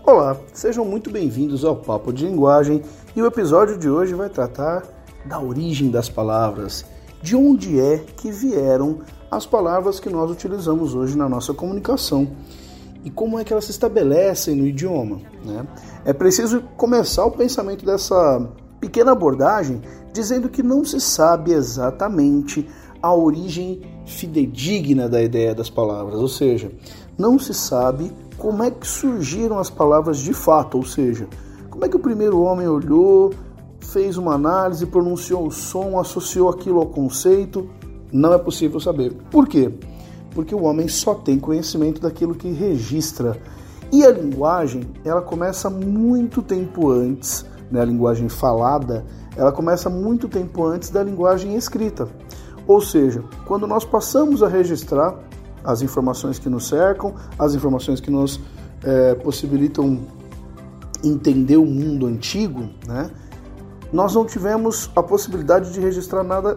Olá, sejam muito bem-vindos ao Papo de Linguagem e o episódio de hoje vai tratar da origem das palavras, de onde é que vieram as palavras que nós utilizamos hoje na nossa comunicação e como é que elas se estabelecem no idioma, né? É preciso começar o pensamento dessa pequena abordagem dizendo que não se sabe exatamente a origem fidedigna da ideia das palavras, ou seja, não se sabe como é que surgiram as palavras de fato, ou seja, como é que o primeiro homem olhou, fez uma análise, pronunciou o som, associou aquilo ao conceito. Não é possível saber. Por quê? Porque o homem só tem conhecimento daquilo que registra. E a linguagem, ela começa muito tempo antes, né? A linguagem falada, ela começa muito tempo antes da linguagem escrita. Ou seja, quando nós passamos a registrar as informações que nos cercam, as informações que nos possibilitam entender o mundo antigo, né? Nós não tivemos a possibilidade de registrar nada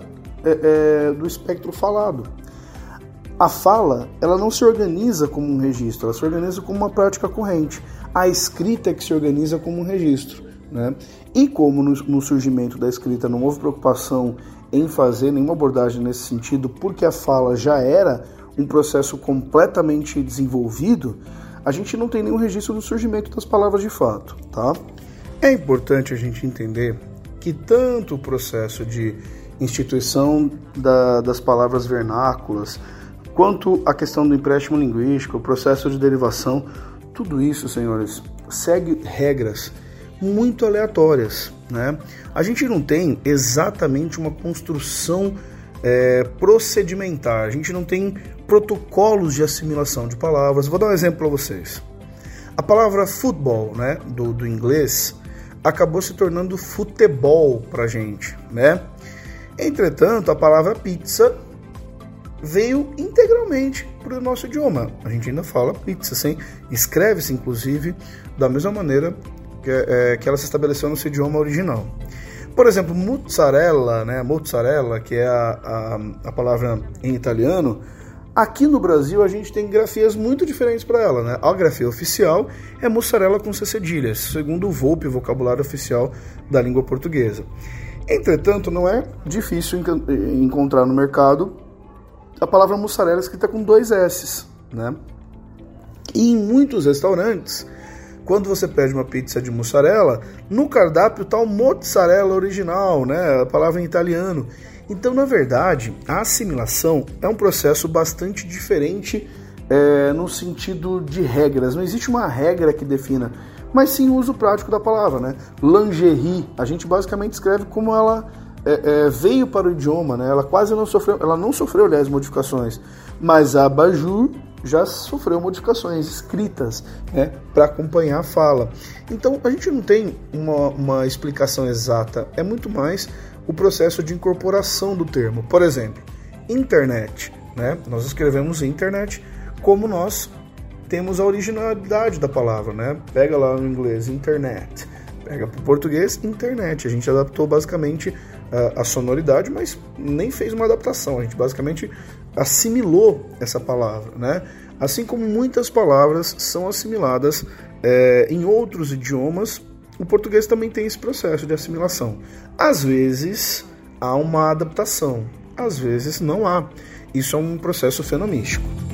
do espectro falado. A fala, ela não se organiza como um registro, ela se organiza como uma prática corrente. A escrita é que se organiza como um registro, né? E como no surgimento da escrita não houve preocupação em fazer nenhuma abordagem nesse sentido, porque a fala já era um processo completamente desenvolvido, a gente não tem nenhum registro do surgimento das palavras de fato, tá? É importante a gente entender que tanto o processo de instituição das palavras vernáculas, quanto a questão do empréstimo linguístico, o processo de derivação, tudo isso, senhores, segue regras muito aleatórias, né? A gente não tem exatamente uma construção procedimentar, a gente não tem protocolos de assimilação de palavras. Vou dar um exemplo para vocês. A palavra futebol, né, do inglês, acabou se tornando futebol para a gente, né? Entretanto, a palavra pizza veio integralmente para o nosso idioma. A gente ainda fala pizza, sim, escreve-se inclusive da mesma maneira que ela se estabeleceu no seu idioma original. Por exemplo, mozzarella, né? Mozzarella, que é a palavra em italiano, aqui no Brasil a gente tem grafias muito diferentes para ela, né? A grafia oficial é mussarela com C cedilhas, segundo o VOLPE, vocabulário oficial da língua portuguesa. Entretanto, não é difícil encontrar no mercado a palavra mussarela escrita com 2 S's, né? E em muitos restaurantes, quando você pede uma pizza de mussarela, no cardápio está o mozzarella original, né? A palavra em italiano. Então, na verdade, a assimilação é um processo bastante diferente no sentido de regras. Não existe uma regra que defina, mas sim o uso prático da palavra, né? Lingerie, a gente basicamente escreve como ela veio para o idioma, né? Ela quase não sofreu, aliás, modificações, mas a abajur já sofreu modificações escritas, né, para acompanhar a fala. Então, a gente não tem uma explicação exata, é muito mais o processo de incorporação do termo. Por exemplo, internet, né? Nós escrevemos internet como nós temos a originalidade da palavra, né? Pega lá no inglês, internet. Pega para o português, internet. A gente adaptou basicamente a sonoridade, mas nem fez uma adaptação. A gente basicamente assimilou essa palavra, né? Assim como muitas palavras são assimiladas em outros idiomas, o português também tem esse processo de assimilação. Às vezes há uma adaptação, às vezes não há. Isso é um processo fenonístico.